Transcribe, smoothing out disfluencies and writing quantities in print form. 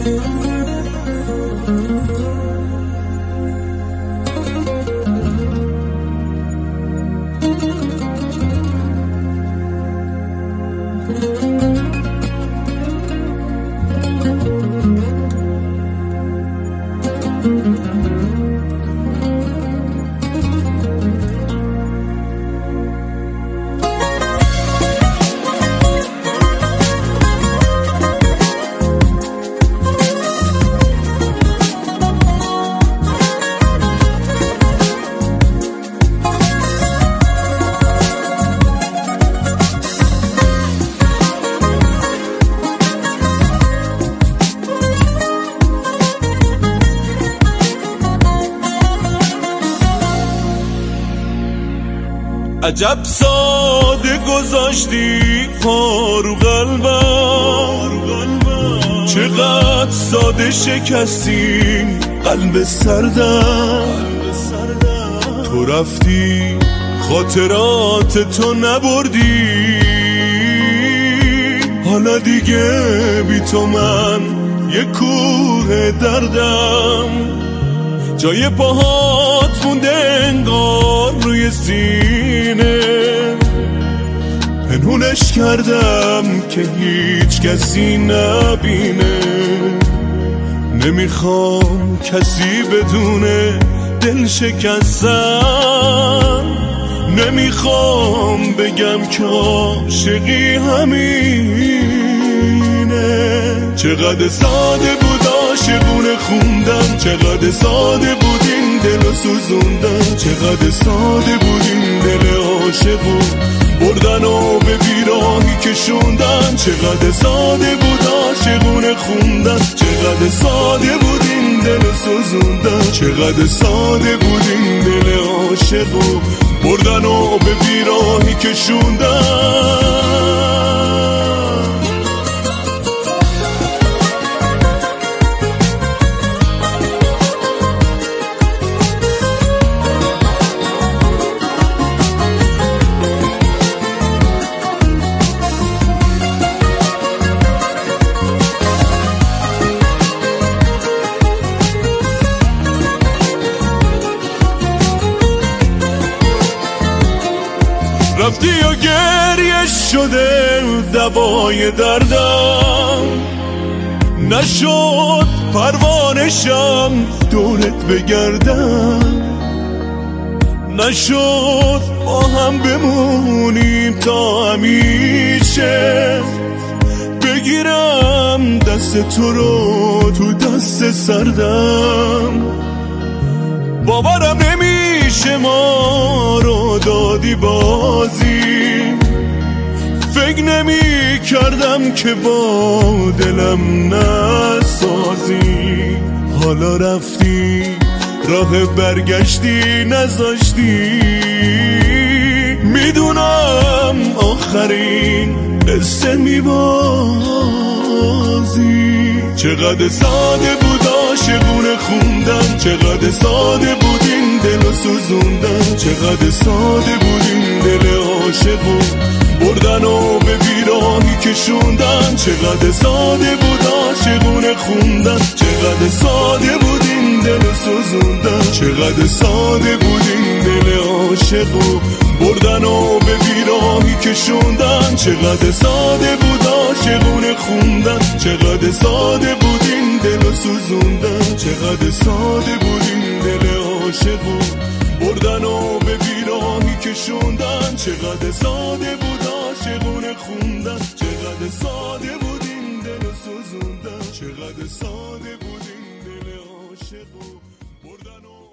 عجب ساده گذاشتی پارو قلبم، چقدر ساده شکستی قلب سردم. تو رفتی خاطرات تو نبردی، حالا دیگه بی تو من یه کوه دردم. جای پاهات مونده انگار روی سینه، پنهونش کردم که هیچ کسی نبینه. نمیخوام کسی بدونه دل شکستم، نمیخوام بگم که عاشقی همینه. چقدر ساده بود عاشقونه خوندن، چقدر ساده بود این دل و سوزوندن، چقدر ساده بود این دل عاشقو بردن و به بیراهی کشوندن. چقدر ساده بود عاشقونه خوندن، چقدر ساده بود این دل سوزوندن، چقدر ساده بود این دل عاشقو بردن و به بیراهی کشوندن. رفتی و گریه شده دوای دردم، نشد پروانشم دورت بگردم، نشد با هم بمونیم تا همیشه. بگیرم دست تو رو تو دست سردم، باورم نمیشه ما رو دادی بازی. فکر نمی کردم که با دلم نسازی. حالا رفتی راه برگشتی نذاشتی، میدونم آخرین قصه میبازی. چقدر ساده بود عاشقونه خوندن، چقدر ساده بود این دل و سوزوندن، چقدر ساده بود این دل عاشقو بردن و به بیراهی کشوندن. چقدر ساده بود عاشقونه خوندن، چقدر ساده بود این دل سوزوندن، چقدر ساده بود این دل عاشقو بردن و به بیراهی کشوندن. چقدر ساده بود عاشقونه خوندن، چقدر ساده بود این دل سوزوندن، چقدر ساده بود این دل عاشقو بردن و به بیراهی کشوندن. چقدر ساده بود عاشقونه خوندن، چقدر ساده بود این دل سوزوندن، چقدر ساده بود این دل عاشقو بردن و